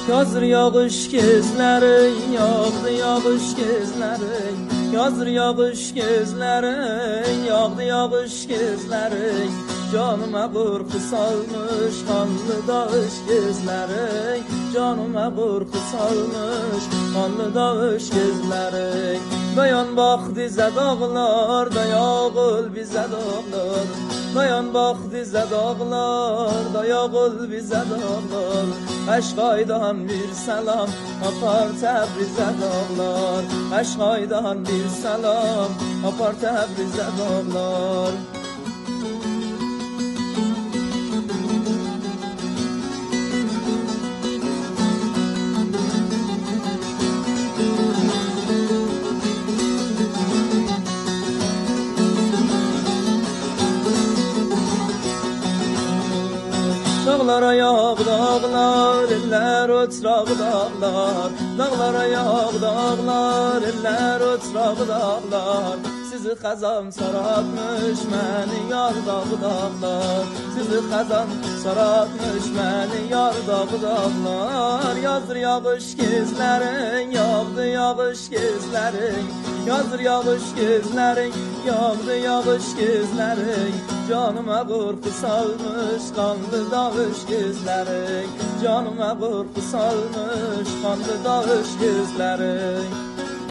Yazır yağış gezlerin, yağdı yağış gezlerin. Yazır yağış gezlerin, yağdı yağış gezlerin. Canıma korku salmış kanlı dağış gezlerin. Canıma korku salmış kanlı dağış gezlerin. Dayan bak dize dağlar, dayağıl bize dağlar. Dayan bak dize dağlar, dayağıl bize dağlar. Eşkaydan bir selam apar Təbrizə dağlar. Eşkaydan bir selam apar Təbrizə dağlar. Dağlara yağ dağlar, eller otraq dağlar. Dağlara yağ dağlar, eller otraq dağlar. Sizi xəzan saratmış məni yar dağ dağlar. Sizi xəzan saratmış məni yar dağ dağlar. Yazır yağış gezlərin, yağdı yağış gezlərin. Yazır yağış gezlərin, yağdı yağış gezlərin. Canıma korku salmış kanlı dağış gözlerin. Canıma korku salmış kanlı dağış gözlerin.